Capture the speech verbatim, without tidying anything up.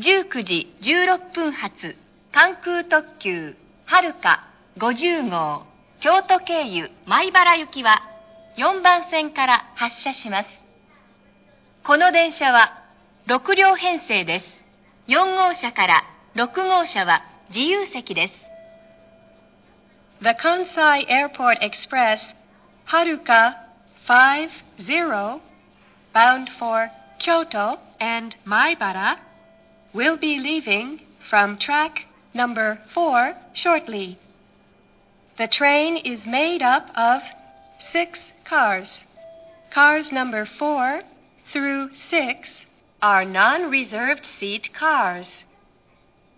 じゅうくじじゅうろっぷん発関空特急はるかごじゅう号京都経由米原行きはよんばん線から発車します。この電車はろく両編成です。よん号車からろく号車は自由席です。 The Kansai Airport Express Haruka fifty, bound for Kyoto and Maibara, will be leaving from track number four shortly. The train is made up of six cars. Cars number four through six are non-reserved seat cars.